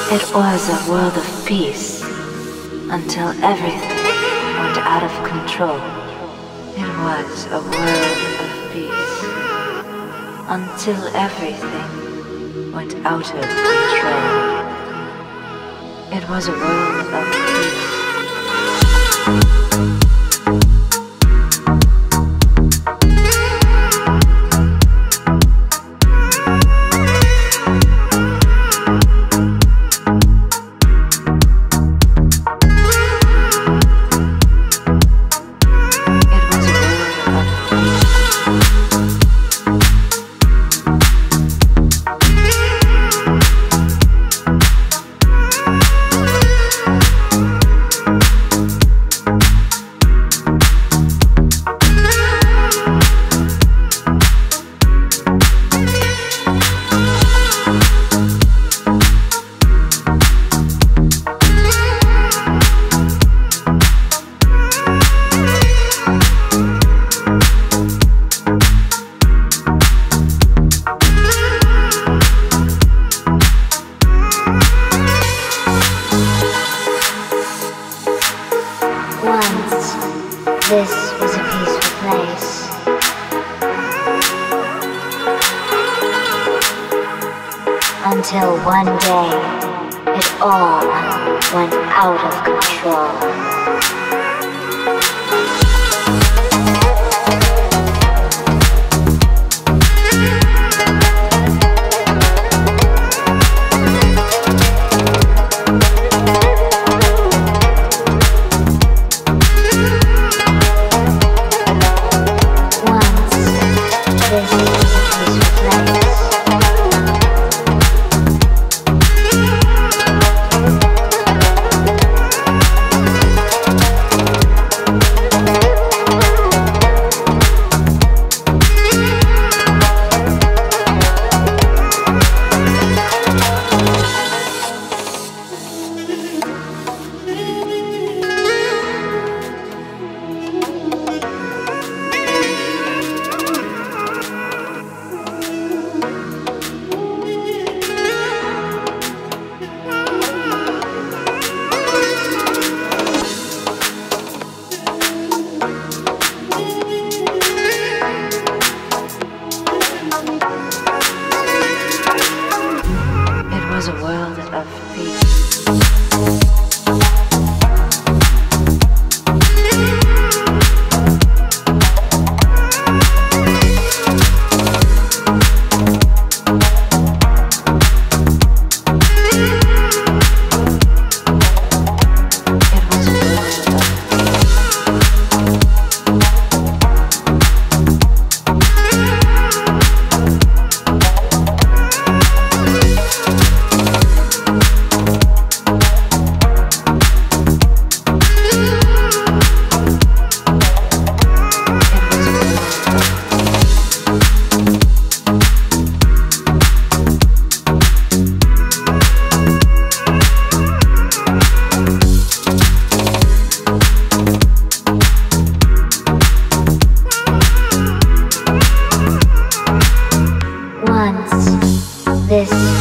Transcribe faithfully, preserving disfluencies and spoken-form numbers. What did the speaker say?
It was a world of peace until everything went out of control. It was a world of peace until everything went out of control. It was a world of peace. This was a peaceful place. Until one day, it all went out of control. A world of peace. This